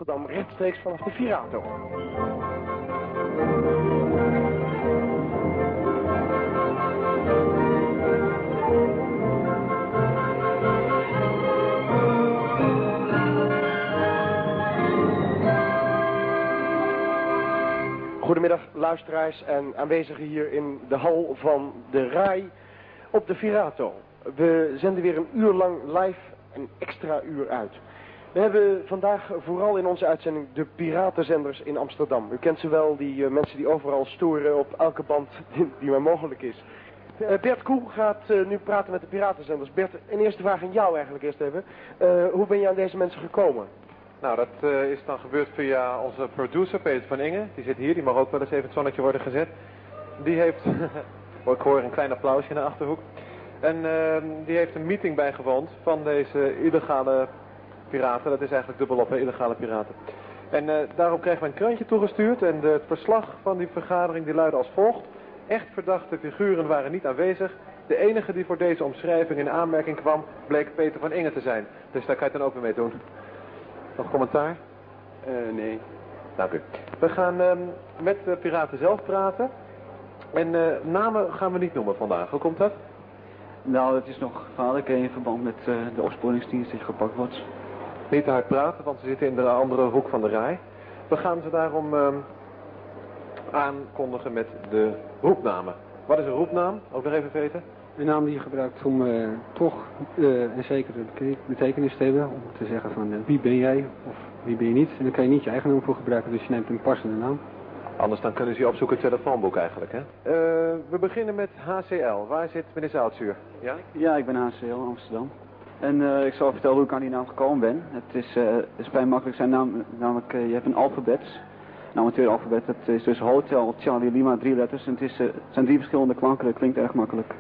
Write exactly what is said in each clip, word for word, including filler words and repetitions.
Amsterdam rechtstreeks vanaf de Virato. Goedemiddag luisteraars en aanwezigen hier in de hal van de R A I op de Virato. We zenden weer een uur lang live een extra uur uit. We hebben vandaag vooral in onze uitzending de piratenzenders in Amsterdam. U kent ze wel, die uh, mensen die overal storen op elke band die, die maar mogelijk is. Uh, Bert Koel gaat uh, nu praten met de piratenzenders. Bert, een eerste vraag aan jou eigenlijk eerst even. Uh, hoe ben je aan deze mensen gekomen? Nou, dat uh, is dan gebeurd via onze producer, Peter van Ingen. Die zit hier, die mag ook wel eens even het zonnetje worden gezet. Die heeft, oh, ik hoor een klein applausje in de Achterhoek. En uh, die heeft een meeting bijgewoond van deze illegale piraten. Dat is eigenlijk dubbelop, hè, illegale piraten. En uh, daarop kregen we een krantje toegestuurd. En de, het verslag van die vergadering die luidde als volgt. Echt verdachte figuren waren niet aanwezig. De enige die voor deze omschrijving in aanmerking kwam, bleek Peter van Ingen te zijn. Dus daar kan je het dan ook weer mee doen. Nog commentaar? Uh, nee. Dank u. We gaan um, met de piraten zelf praten. En uh, namen gaan we niet noemen vandaag. Hoe komt dat? Nou, het is nog gevaarlijk in verband met uh, de opsporingsdienst die gepakt wordt. Niet te hard praten, want ze zitten in de andere hoek van de rij. We gaan ze daarom um, aankondigen met de roepnamen. Wat is een roepnaam? Ook nog even weten. Een naam die je gebruikt om uh, toch uh, een zekere betekenis te hebben. Om te zeggen van uh, wie ben jij of wie ben je niet. En dan kan je niet je eigen naam voor gebruiken, dus je neemt een passende naam. Anders dan kunnen ze je opzoeken het telefoonboek eigenlijk, hè? Uh, we beginnen met H C L. Waar zit meneer Zoutzuur? Ja? Ja, ik ben H C L Amsterdam. En uh, ik zal vertellen hoe ik aan die naam gekomen ben. Het is, uh, het is vrij makkelijk zijn naam, namelijk uh, je hebt een alfabet. Een amateuralfabet, dat is dus Hotel, Charlie, Lima, drie letters. En het, is, uh, het zijn drie verschillende klanken, dat klinkt erg makkelijk.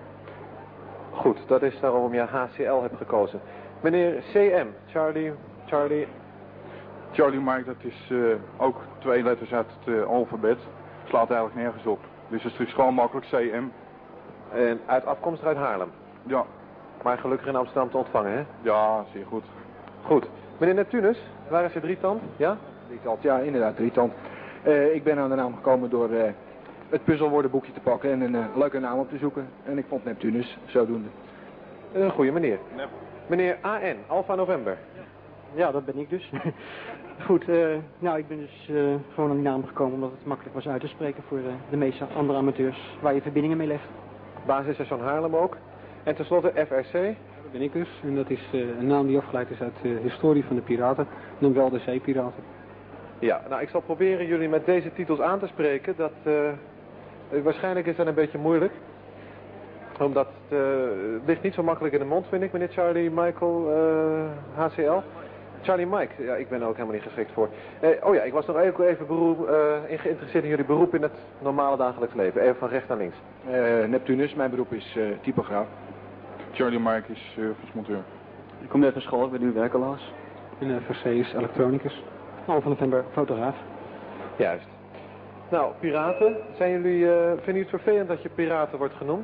Goed, dat is waarom je H C L hebt gekozen. Meneer C M, Charlie, Charlie... Charlie Mike, dat is uh, ook twee letters uit het uh, alfabet. Slaat eigenlijk nergens op. Dus het is gewoon makkelijk C M. En uit afkomst uit Haarlem? Ja. Maar gelukkig in Amsterdam te ontvangen, hè? Ja, zeer goed. Goed. Meneer Neptunus, waar is je drietand? Ja? Drietand, ja, inderdaad, drietand. Uh, ik ben aan de naam gekomen door uh, het puzzelwoordenboekje te pakken en een uh, leuke naam op te zoeken. En ik vond Neptunus zodoende. Een goeie meneer. Nep. Meneer A N, Alpha November. Ja, dat ben ik dus. Goed, uh, nou ik ben dus uh, gewoon aan die naam gekomen omdat het makkelijk was uit te spreken voor uh, de meeste andere amateurs waar je verbindingen mee legt. Basisstation Haarlem ook. En tenslotte F R C. Ja, dat ben ik dus. En dat is uh, een naam die afgeleid is uit de uh, historie van de piraten. Dan wel de zeepiraten. Ja, nou ik zal proberen jullie met deze titels aan te spreken. Dat, uh, waarschijnlijk is dat een beetje moeilijk. Omdat het uh, ligt niet zo makkelijk in de mond, vind ik, meneer Charlie Michael uh, H C L. Charlie Mike, ja, ik ben er ook helemaal niet geschikt voor. Eh, oh ja, ik was nog even, even beroep, uh, in geïnteresseerd in jullie beroep in het normale dagelijks leven. Even van rechts naar links. Uh, Neptunus, mijn beroep is uh, typograaf. Charlie Mike is servicemonteur. Ik kom net van school, ik ben nu werkeloos. En uh, F R C is elektronicus. Half november fotograaf. Juist. Nou, piraten, zijn jullie, uh, vinden jullie het vervelend dat je piraten wordt genoemd?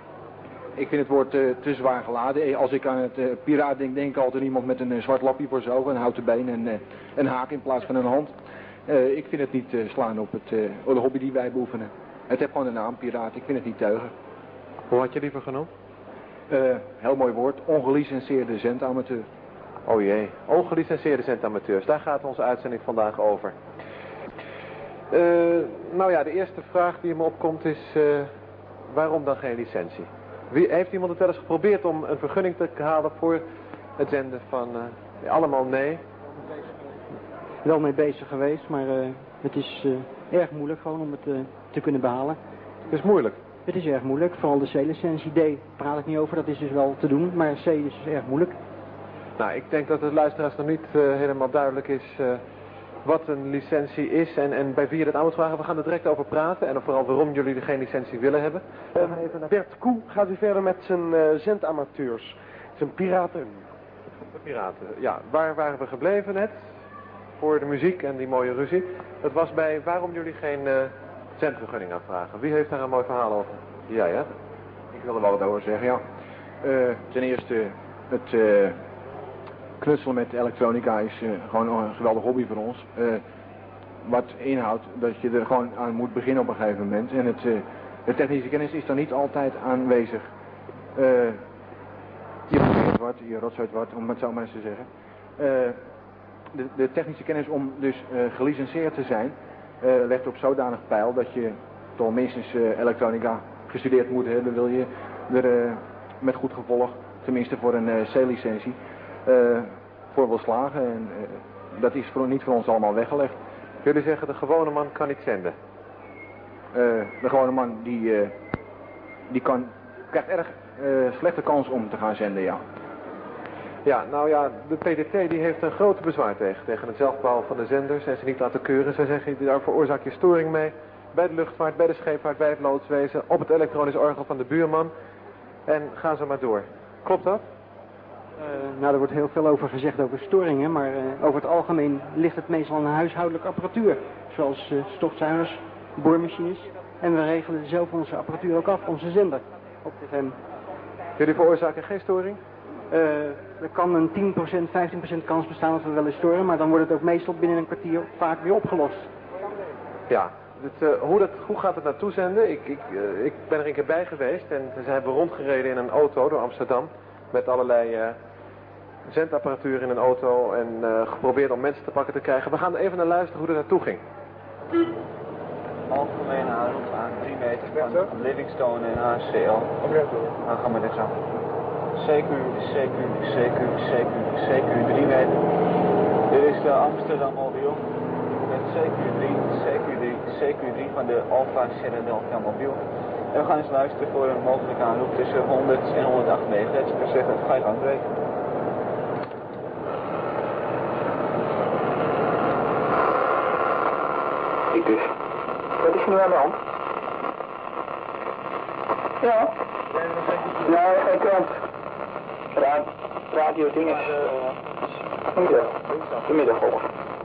Ik vind het woord uh, te zwaar geladen. Als ik aan het uh, piraat denk, denk ik altijd iemand met een uh, zwart lapje voor zijn ogen, een houten been en uh, een haak in plaats van een hand. Uh, ik vind het niet uh, slaan op het, uh, de hobby die wij beoefenen. Het heeft gewoon een naam, piraat. Ik vind het niet teugen. Hoe had je liever genoemd? Uh, heel mooi woord, ongelicenseerde zendamateur. Oh jee, ongelicenseerde zendamateurs, daar gaat onze uitzending vandaag over. Uh, nou ja, de eerste vraag die me opkomt is, uh, waarom dan geen licentie? Wie, heeft iemand het wel eens geprobeerd om een vergunning te halen voor het zenden van, uh, allemaal nee? Wel mee bezig geweest, maar uh, het is uh, erg moeilijk gewoon om het uh, te kunnen behalen. Het is moeilijk? Het is erg moeilijk, vooral de C-licentie. D praat ik niet over, dat is dus wel te doen, maar C is dus erg moeilijk. Nou, ik denk dat het luisteraars nog niet uh, helemaal duidelijk is uh, wat een licentie is en, en bij wie je dat aan moet vragen. We gaan er direct over praten en vooral waarom jullie er geen licentie willen hebben. Uh, even naar... Bert Koel gaat u verder met zijn uh, zendamateurs, zijn piraten. De piraten, ja. Waar waren we gebleven net? Voor de muziek en die mooie ruzie. Dat was bij waarom jullie geen uh, zendvergunning aanvragen. Wie heeft daar een mooi verhaal over? Jij, hè? Ik wil er wel wat over zeggen, ja. Uh, ten eerste, het... Uh, knutselen met elektronica is uh, gewoon een geweldig hobby voor ons. Uh, wat inhoudt dat je er gewoon aan moet beginnen op een gegeven moment. En het, uh, de technische kennis is dan niet altijd aanwezig. Uh, je rotzoit wat, je rotzoit wat, om het zo maar eens te zeggen. Uh, de, de technische kennis om dus uh, gelicenseerd te zijn, uh, legt op zodanig pijl dat je toch minstens uh, elektronica gestudeerd moet hebben. Wil je er uh, met goed gevolg, tenminste voor een uh, C-licentie, uh, voor wil slagen. En uh, dat is voor, niet voor ons allemaal weggelegd. Jullie zeggen de gewone man kan niet zenden? Uh, de gewone man die, uh, die kan, krijgt erg uh, slechte kans om te gaan zenden, ja. Ja, nou ja, de P D T die heeft een grote bezwaar tegen, tegen het zelfbouw van de zenders en ze niet laten keuren. Zij zeggen, daar veroorzaak je storing mee bij de luchtvaart, bij de scheepvaart, bij het loodswezen, op het elektronisch orgel van de buurman. En ga zo maar door. Klopt dat? Uh, nou, er wordt heel veel over gezegd over storingen, maar uh, over het algemeen ligt het meestal aan huishoudelijke apparatuur. Zoals uh, stofzuigers, boormachines. En we regelen zelf onze apparatuur ook af, onze zender op de F M. Jullie veroorzaken geen storing? Uh, er kan een tien procent, vijftien procent kans bestaan dat we wel eens storen, maar dan wordt het ook meestal binnen een kwartier vaak weer opgelost. Ja, het, uh, hoe, dat, hoe gaat het naartoe zenden? Ik, ik, uh, ik ben er een keer bij geweest en ze hebben rondgereden in een auto door Amsterdam met allerlei uh, zendapparatuur in een auto en uh, geprobeerd om mensen te pakken te krijgen. We gaan er even naar luisteren hoe dat naartoe ging. Algemene route aan drie meter van Livingstone en H C L. Dan gaan we dit zo. C Q, C Q, C Q, C Q, C Q drie meter. Dit is de Amsterdam mobiel. Met C Q drie, C Q drie, C Q drie van de Alpha Sierra Delta mobiel. En we gaan eens luisteren voor een mogelijke aanroep tussen honderd en honderdacht megahertz. Ik zeg, ga je gang breken. Ik dus. Wat is er nu aan de hand? Ja. Nee, geen krant. Ra radio dingen. Vanmiddag. Vanmiddag ook.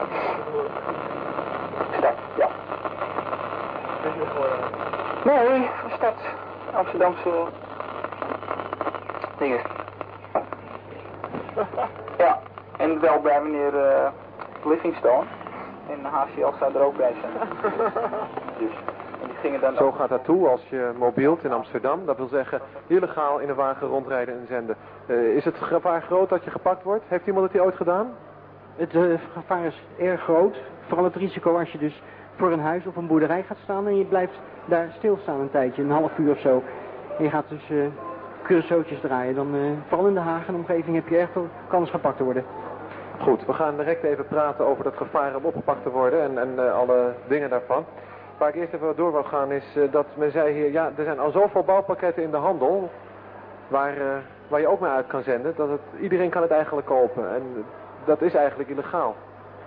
Stad, ja. Nee, stad. Amsterdamse dingen. Ja, en wel bij meneer uh, Livingstone. En de H C L zou er ook bij zijn. Dus, en die gingen dan Zo gaat dat toe als je mobielt in Amsterdam. Dat wil zeggen illegaal in een wagen rondrijden en zenden. Uh, is het gevaar groot dat je gepakt wordt? Heeft iemand het hier ooit gedaan? Het uh, gevaar is erg groot. Vooral het risico als je dus voor een huis of een boerderij gaat staan en je blijft daar stilstaan een tijdje, een half uur of zo. En je gaat dus uh, cursootjes draaien. Dan, uh, vooral in Den Haag en omgeving heb je erg veel kans gepakt te worden. Goed, we gaan direct even praten over dat gevaar om opgepakt te worden en, en uh, alle dingen daarvan. Waar ik eerst even door wil gaan is uh, dat men zei hier, ja, er zijn al zoveel bouwpakketten in de handel waar, uh, waar je ook mee uit kan zenden, dat het, iedereen kan het eigenlijk kopen en dat is eigenlijk illegaal.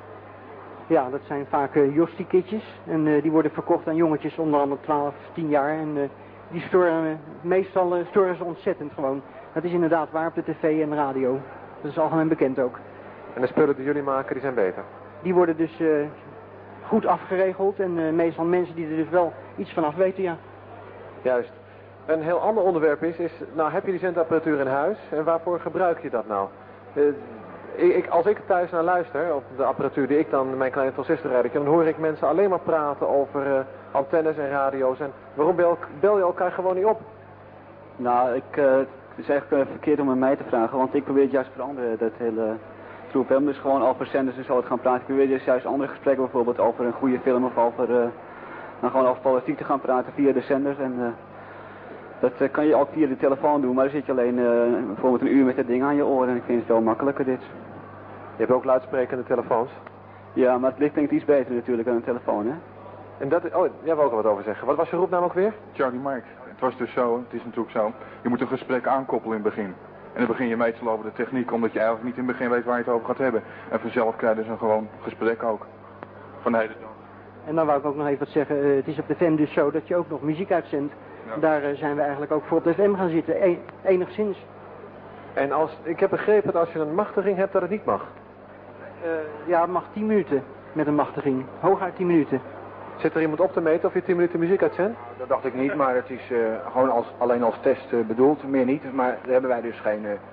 Ja, dat zijn vaak uh, Josti-kitjes en uh, die worden verkocht aan jongetjes onder andere twaalf, tien jaar en uh, die storen, uh, meestal uh, storen ze ontzettend gewoon. Dat is inderdaad waar op de tv en radio, dat is algemeen bekend ook. En de spullen die jullie maken, die zijn beter? Die worden dus uh, goed afgeregeld en uh, meestal mensen die er dus wel iets van af weten, ja. Juist. Een heel ander onderwerp is, is nou heb je die zendapparatuur in huis en waarvoor gebruik je dat nou? Uh, ik, als ik thuis naar luister, op de apparatuur die ik dan, mijn kleine transistorrijdertje, dan hoor ik mensen alleen maar praten over uh, antennes en radio's. En waarom bel, bel je elkaar gewoon niet op? Nou, ik, uh, het is eigenlijk uh, verkeerd om aan mij te vragen, want ik probeer het juist veranderen, dat hele troep. Hè, dus gewoon over zenders en zo te gaan praten. Ik probeer dus juist andere gesprekken bijvoorbeeld over een goede film of over, uh, nou, gewoon over politiek te gaan praten via de zenders. En, uh, dat uh, kan je ook via de telefoon doen, maar dan zit je alleen uh, bijvoorbeeld een uur met dat ding aan je oren en ik vind het veel makkelijker dit. Je hebt ook luidsprekende telefoons? Ja, maar het licht klinkt iets beter natuurlijk dan een telefoon, hè? En dat, oh, jij wil ook al wat over zeggen. Wat was je roepnaam ook weer? Charlie Mike. Het was dus zo, het is natuurlijk zo, je moet een gesprek aankoppelen in het begin. En dan begin je meestal over de techniek, omdat je eigenlijk niet in het begin weet waar je het over gaat hebben. En vanzelf krijg je dus een gewoon gesprek ook. Van de hele dag. En dan wou ik ook nog even wat zeggen, uh, het is op de F M dus zo dat je ook nog muziek uitzendt. Ja. Daar uh, zijn we eigenlijk ook voor op de F M gaan zitten, e enigszins. En als, ik heb begrepen dat als je een machtiging hebt dat het niet mag. Uh, ja, het mag tien minuten met een machtiging, hooguit tien minuten. Zit er iemand op te meten of je tien minuten muziek uitzendt? Dat dacht ik niet, maar het is uh, gewoon als, alleen als test uh, bedoeld, meer niet. Maar daar hebben wij dus geen, uh,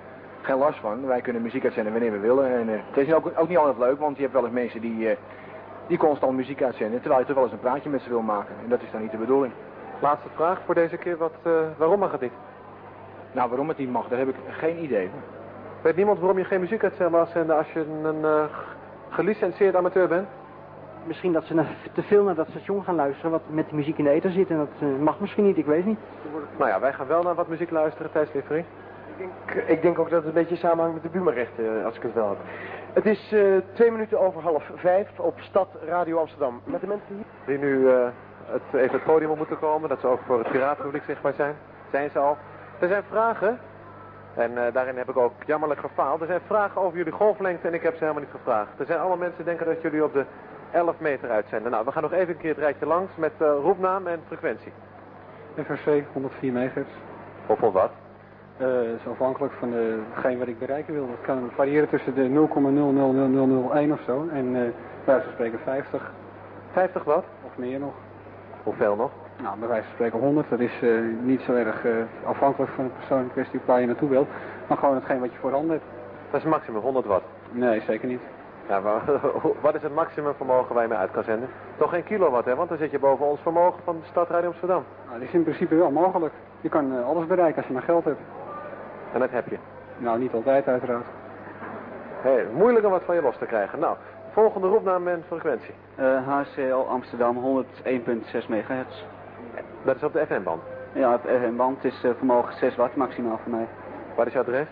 geen last van. Wij kunnen muziek uitzenden wanneer we willen. En uh, het is ook, ook niet altijd leuk, want je hebt wel eens mensen die, uh, die constant muziek uitzenden, terwijl je toch wel eens een praatje met ze wil maken. En dat is dan niet de bedoeling. Laatste vraag voor deze keer. Wat, uh, waarom mag het niet? Nou, waarom het niet mag, daar heb ik geen idee. Weet niemand waarom je geen muziek uit mag zenden als je een uh, gelicenseerd amateur bent? Misschien dat ze naar, te veel naar dat station gaan luisteren wat met de muziek in de ether zit. En dat uh, mag misschien niet, ik weet niet. Nou ja, wij gaan wel naar wat muziek luisteren tijdens Liefering. Ik denk, ik denk ook dat het een beetje samenhangt met de Buma-rechten, als ik het wel heb. Het is uh, twee minuten over half vijf op Stad Radio Amsterdam. Met de mensen hier? Die nu uh, het, even het podium op moeten komen, dat ze ook voor het piratenpubliek zichtbaar zijn. Zijn ze al. Er zijn vragen. En uh, daarin heb ik ook jammerlijk gefaald. Er zijn vragen over jullie golflengte en ik heb ze helemaal niet gevraagd. Er zijn allemaal mensen die denken dat jullie op de elf meter uitzenden. Nou, we gaan nog even een keer het rijtje langs met uh, roepnaam en frequentie. F R C honderdvier megahertz. Of of wat? Uh, dat is afhankelijk van de, hetgeen wat ik bereiken wil. Dat kan variëren tussen de nul komma nul nul nul nul nul één of zo. En uh, bij wijze van spreken vijftig. vijftig wat? Of meer nog. Hoeveel nog? Nou, bij wijze van spreken honderd. Dat is uh, niet zo erg uh, afhankelijk van de persoon in kwestie waar je naartoe wilt. Maar gewoon hetgeen wat je voorhanden hebt. Dat is maximum honderd watt? Nee, zeker niet. Ja, maar wat is het maximum vermogen waar je mee uit kan zenden? Toch geen kilowatt, hè? Want dan zit je boven ons vermogen van de Stad Radio Amsterdam. Nou, dat is in principe wel mogelijk. Je kan uh, alles bereiken als je maar geld hebt. En dat heb je? Nou, niet altijd uiteraard. Hey, moeilijk om wat van je los te krijgen. Nou, volgende roepnaam en frequentie. Uh, H C L Amsterdam honderdéén komma zes megahertz. Dat is op de F M-band? Ja, op de F M-band is uh, vermogen zes watt maximaal voor mij. Waar is jouw adres?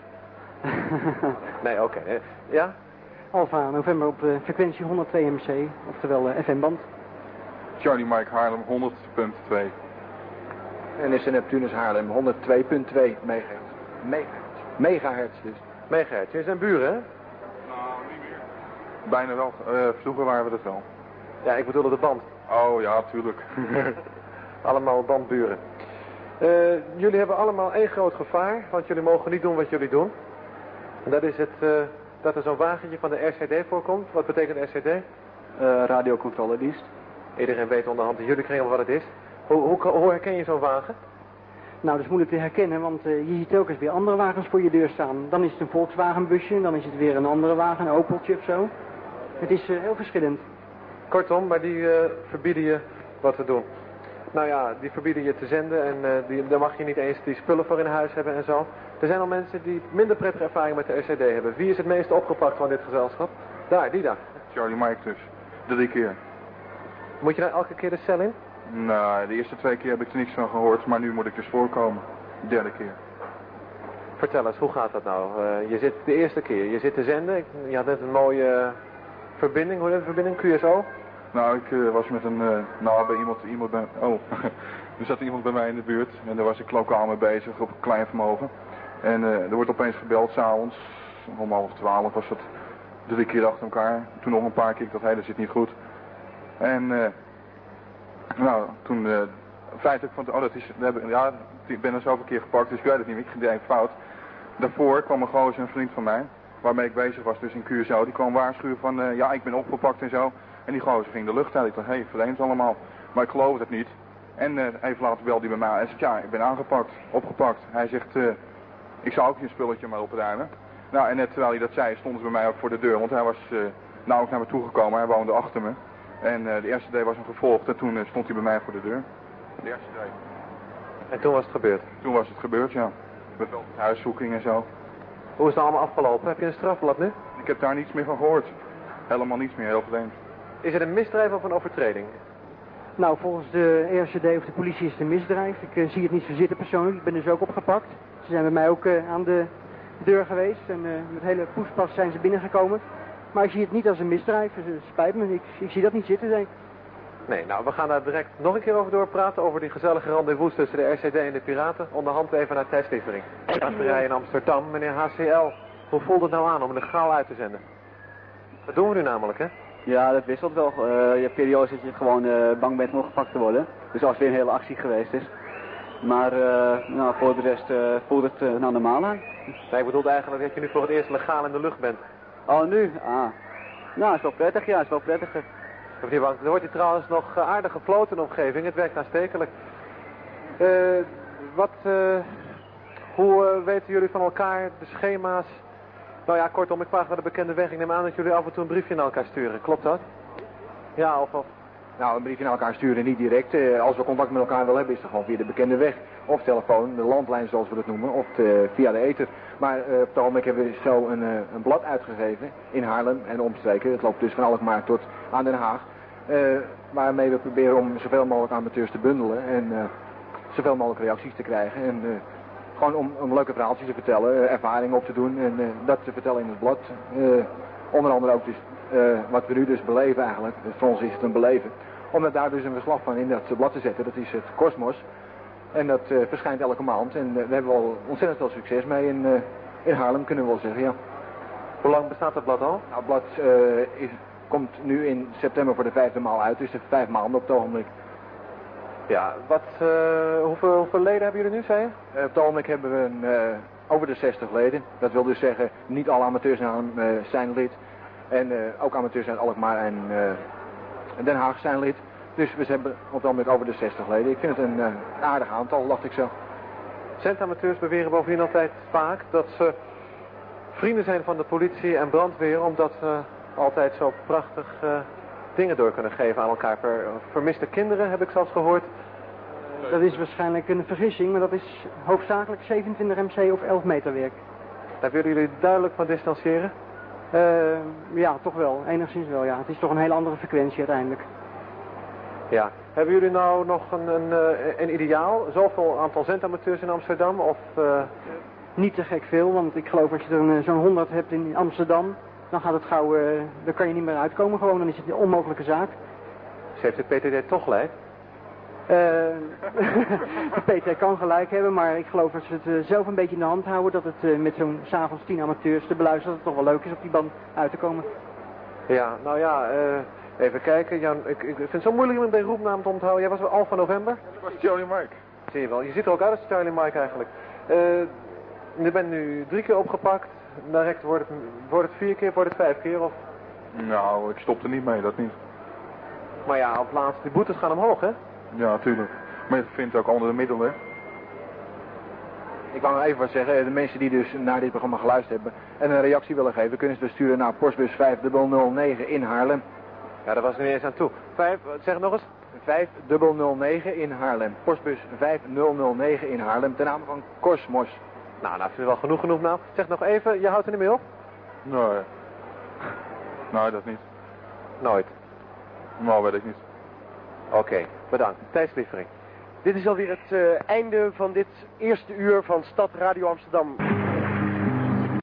Nee, oké. Okay. Ja? Alfa November op uh, frequentie honderdtwee M C, oftewel uh, F M-band. Charlie Mike Haarlem honderd komma twee. En is de Neptunus Haarlem honderdtwee komma twee megahertz. Megahertz. Megahertz dus. Megahertz. Je zijn buren, hè? Nou, niet meer. Bijna wel. Uh, vroeger waren we dat wel. Ja, ik bedoel de band. Oh ja, tuurlijk. Allemaal bandburen. Uh, jullie hebben allemaal één groot gevaar, want jullie mogen niet doen wat jullie doen. En dat is het, uh, dat er zo'n wagentje van de R C D voorkomt. Wat betekent R C D? Uh, radiocontroledienst. Iedereen weet onderhand in jullie kringen wat het is. Hoe, hoe, hoe herken je zo'n wagen? Nou, dat is moeilijk te herkennen, want uh, je ziet telkens weer andere wagens voor je deur staan. Dan is het een Volkswagenbusje, dan is het weer een andere wagen, een Opeltje of zo. Het is uh, heel verschillend. Kortom, maar die uh, verbieden je wat te doen. Nou ja, die verbieden je te zenden en uh, die, daar mag je niet eens die spullen voor in huis hebben en zo. Er zijn al mensen die minder prettige ervaring met de R C D hebben. Wie is het meest opgepakt van dit gezelschap? Daar, die daar. Charlie Mike dus. Drie keer. Moet je dan elke keer de cel in? Nou, de eerste twee keer heb ik er niks van gehoord, maar nu moet ik dus voorkomen. De derde keer. Vertel eens, hoe gaat dat nou? Uh, je zit de eerste keer, je zit te zenden. Je had net een mooie uh, verbinding, hoe heet de verbinding? Q S O? Nou, ik uh, was met een, uh, nou bij iemand, iemand bij, oh, er zat iemand bij mij in de buurt en daar was ik lokaal mee bezig op een klein vermogen. En uh, er wordt opeens gebeld s'avonds, om half twaalf was het, drie keer achter elkaar. Toen nog een paar keer, ik dacht, hé, hey, dat zit niet goed. En, uh, nou, toen, uh, feitelijk vond ik, oh, dat is, we hebben, ja, ik ben er zoveel keer gepakt, dus ik weet het niet, ik ging het fout. Daarvoor kwam een gozer, een vriend van mij, waarmee ik bezig was, dus in Q S O, die kwam waarschuwen van, uh, ja, ik ben opgepakt en zo. En die gozer ging de lucht uit. Ik dacht, hé, hey, vreemd allemaal. Maar ik geloof het niet. En uh, even later belde hij bij mij. Hij zegt, ja, ik ben aangepakt, opgepakt. Hij zegt, uh, ik zou ook je spulletje maar opruimen. Nou, en net terwijl hij dat zei, stonden ze bij mij ook voor de deur. Want hij was uh, nou ook naar me toegekomen. Hij woonde achter me. En uh, de eerste D was hem gevolgd. En toen uh, stond hij bij mij voor de deur. De eerste D. En toen was het gebeurd? Toen was het gebeurd, ja. Met huiszoeking en zo. Hoe is het allemaal afgelopen? Heb je een strafblad nu? Ik heb daar niets meer van gehoord. Helemaal niets meer, heel vreemd. Is het een misdrijf of een overtreding? Nou, volgens de R C D of de politie is het een misdrijf. Ik uh, zie het niet zo zitten persoonlijk. Ik ben dus ook opgepakt. Ze zijn bij mij ook uh, aan de deur geweest. En uh, met hele poespas zijn ze binnengekomen. Maar ik zie het niet als een misdrijf. Dus, uh, spijt me. Ik, ik zie dat niet zitten, denk ik. Nee, nou, we gaan daar direct nog een keer over doorpraten. Over die gezellige rendezvous tussen de R C D en de piraten. Onderhand even naar Thijs Liefering. Rij in Amsterdam, meneer H C L. Hoe voelt het nou aan om legaal uit te zenden? Dat doen we nu namelijk, hè? Ja, dat wisselt wel. Uh, je hebt periodes dat je gewoon uh, bang bent om gepakt te worden. Dus als weer een hele actie geweest is. Maar uh, nou, voor de rest uh, voelt het uh, nou normaal aan. Nee, ik bedoelde eigenlijk dat je nu voor het eerst legaal in de lucht bent. Oh, nu? Ah. Nou, is wel prettig, ja, is wel prettiger. Er wordt hier trouwens nog aardig gefloten in de omgeving. Het werkt aanstekelijk. Uh, wat, uh, hoe uh, weten jullie van elkaar de schema's Nou ja, kortom, ik vraag naar de bekende weg. Ik neem aan dat jullie af en toe een briefje naar elkaar sturen. Klopt dat? Ja, of... of... Nou, een briefje naar elkaar sturen niet direct. Uh, als we contact met elkaar willen hebben, is het gewoon via de bekende weg. Of telefoon, de landlijn zoals we dat noemen, of de, via de ether. Maar uh, op het ogenblik hebben we zo een, uh, een blad uitgegeven in Haarlem en omstreken. Het loopt dus van Alkmaar tot aan Den Haag. Uh, waarmee we proberen om zoveel mogelijk amateurs te bundelen en uh, zoveel mogelijk reacties te krijgen. En uh, gewoon om, om leuke verhaaltjes te vertellen, uh, ervaringen op te doen en uh, dat te vertellen in het blad. Uh, onder andere ook dus uh, wat we nu dus beleven eigenlijk. Voor ons is het een beleven. Om daar dus een verslag van in dat blad te zetten, dat is het Kosmos. En dat uh, verschijnt elke maand en uh, we hebben wel ontzettend veel succes mee in, uh, in Haarlem, kunnen we wel zeggen, ja. Hoe lang bestaat dat blad al? Nou, het blad uh, is, komt nu in september voor de vijfde maal uit, dus de vijf maanden op het ogenblik. Ja, wat, uh, hoeveel, hoeveel leden hebben jullie nu, zei je? Uh, op het ogenblik hebben we een, uh, over de zestig leden. Dat wil dus zeggen, niet alle amateurs uh, zijn lid. En uh, ook amateurs uit Alkmaar en uh, Den Haag zijn lid. Dus we hebben op het ogenblik over de zestig leden. Ik vind het een uh, aardig aantal, dacht ik zo. Centamateurs beweren bovendien altijd vaak dat ze vrienden zijn van de politie en brandweer, omdat ze altijd zo prachtig uh, dingen door kunnen geven aan elkaar. Ver, vermiste kinderen heb ik zelfs gehoord. Dat is waarschijnlijk een vergissing, maar dat is hoofdzakelijk zevenentwintig M C of elf meter werk. Daar willen jullie duidelijk van distancieren? Uh, ja, toch wel. Enigszins wel, ja. Het is toch een hele andere frequentie uiteindelijk. Ja. Hebben jullie nou nog een, een, een ideaal? Zoveel aantal centamateurs in Amsterdam? Of, uh... Niet te gek veel, want ik geloof als je er zo'n honderd hebt in Amsterdam, dan gaat het gauw, uh, dan kan je niet meer uitkomen gewoon. Dan is het een onmogelijke zaak. Dus heeft de P T D toch gelijk? Uh, de P T kan gelijk hebben, maar ik geloof als ze het uh, zelf een beetje in de hand houden, dat het uh, met zo'n 's avonds tien amateurs te beluisteren, dat het toch wel leuk is op die band uit te komen. Ja, nou ja, uh, even kijken. Jan, ik, ik vind het zo moeilijk om een roepnaam te onthouden. Jij was wel Alpha November? Dat was Charlie Mike. Zie je wel, je ziet er ook uit als Charlie Mike eigenlijk. Uh, je bent nu drie keer opgepakt. Direct wordt het, wordt het vier keer, wordt het vijf keer of? Nou, ik stop er niet mee, dat niet. Maar ja, op laatst, die boetes gaan omhoog, hè? Ja, natuurlijk. Maar je vindt ook andere middelen. Ik wou nog even wat zeggen. De mensen die dus naar dit programma geluisterd hebben en een reactie willen geven, kunnen ze dus sturen naar postbus vijf nul nul negen in Haarlem. Ja, daar was ik niet eens aan toe. Vijf, zeg het nog eens. vijf nul nul negen in Haarlem. Postbus vijf nul nul negen in Haarlem, ten name van Kosmos. Nou, nou vind je wel genoeg genoeg nou. Zeg nog even, je houdt er niet mee op? Nee. Nee, dat niet. Nooit? Nou, weet ik niet. Oké, okay, bedankt. Thijs Lievering. Dit is alweer het uh, einde van dit eerste uur van Stad Radio Amsterdam.